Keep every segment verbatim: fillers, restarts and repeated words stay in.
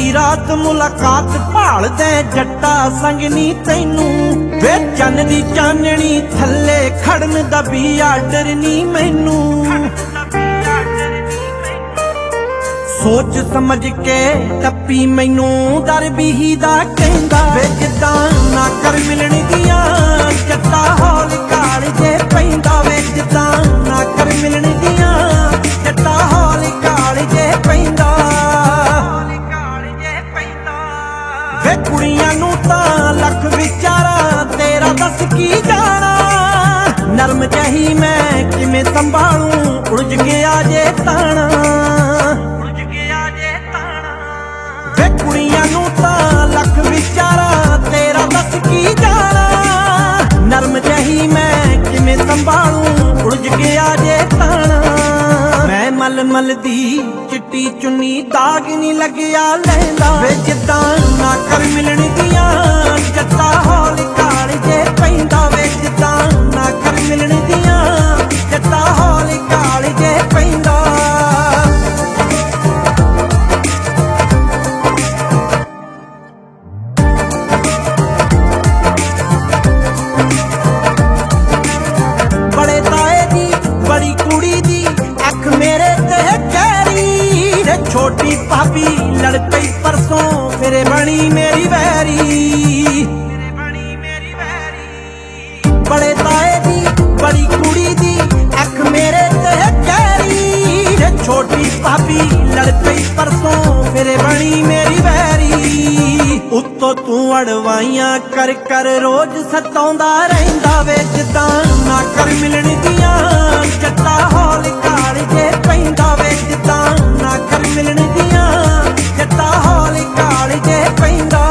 सारी रात मुलाकात भालदे जट्टा संग नी तैनू वे चन्न दी चाननी थल्ले खड़न दा भी आडर नी मैनू सोच समझ के टप्पी मैनू दर भी दा कहंदा वे जिद्दां ना कर मिलन दियां जट्टा हौल काल जे पैंदा वे जिद्दां ना कर मिलन दियां जट्टा हौल काल जे पैंदा वे कुड़ियां नू तां लख विचारा तेरा दस की जाना नरम जही मैं किवें संभालूं उलझ गया जे ताना वे कुड़ियां नू तां लख विचारा तेरा दस की जाना नरम जही मैं किवें संभालूं उलझ गया जे ताना मैं मल मल दी चिट्टी चुन्नी दाग नी लग्या लैंदा वे जिद्दां ना कर मिलन दियां जट्टा हौल काल जे पैंदा वे जिद्दां ना कर मिलन दियां जट्टा हौल काल जे पैंदा बड़े ताए दी बड़ी कुड़ी दी अख मेरे ते गहरी छोटी भाभी लड़ पई परसों फिर बनी मेरी वैरी बड़े ताए दी बड़ी कुड़ी दी अख मेरे ते गहरी छोटी भाभी लड़ पई परसों फिर बनी मेरी वैरी उत्तों तू अड़वाइयां कर कर रोज सताउंदा रहिंदा वे जिद्दां ना कर मिलन दियां जट्टा हौल काल जे पैंदा वे जिद्दां ना कर मिलन दियां जट्टा हौल काल जे पैंदा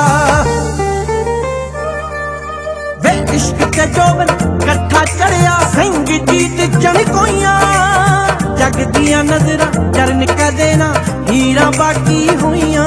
वे इश्क ते जोबन कट्ठा चढ़िया सिंह जीत चणकोइयां जग दियां नजरां चरण कदे ना हीरा बाकी होइयां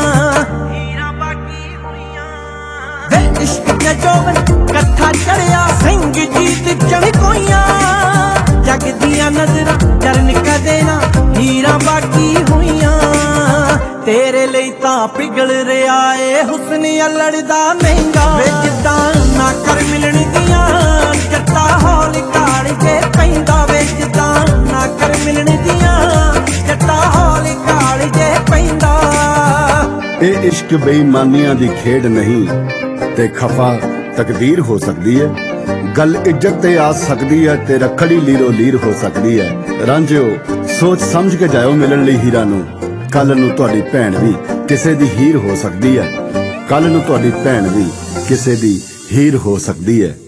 वे इश्क ते जोबन कट्ठा चढ़िया सिंह जीत चणकोइयां जग दियां नजरां चरण कदे ना हीरा बाकी होइयां तेरे ਲਈ ਤਾਂ ਪਿघल ਰਿਹਾ ਏ ਹੁਸਨ ਅਲੜ ਦਾ ਮਹਿੰਗਾ ਵੇ ਜਿੱਦਾਂ ਨਾ ਕਰ ਮਿਲਣ ਦੀਆਂ ਜੱਟਾ ਹੌਲ ਕਾਲ ਜੇ ਪੈਂਦਾ ਵੇ ਜਿੱਦਾਂ ਨਾ ਕਰ ਮਿਲਣ ਦੀਆਂ ਜੱਟਾ ਹੌਲ ਕਾਲ ਜੇ ਪੈਂਦਾ ਇਹ ਇਸ਼ਕ ਬੇਈਮਾਨੀਆਂ ਦੀ ਖੇਡ ਨਹੀਂ ਤੇ ਖਫਾ ਤਕਦੀਰ ਹੋ ਸਕਦੀ ਹੈ ਗੱਲ ਇੱਜ਼ਤ ਤੇ ਆ ਸਕਦੀ ਹੈ ਤੇ ਰੱਖੜੀ ਲੀਰੋ ਲੀਰ ਹੋ ਸਕਦੀ ਹੈ ਰਾਂਝਿਓ ਸੋਚ ਸਮਝ ਕੇ ਜਾਇਓ ਮਿਲਣ ਲਈ ਹੀਰਾ ਨੂੰ ਕੱਲ ਨੂੰ ਤੁਹਾਡੀ ਭੈਣ ਵੀ ਕਿਸੇ ਦੀ ਹੀਰ ਹੋ ਸਕਦੀ ਹੈ ਕੱਲ ਨੂੰ ਤੁਹਾਡੀ ਭੈਣ ਵੀ ਕਿਸੇ ਦੀ ਹੀਰ ਹੋ ਸਕਦੀ ਹੈ।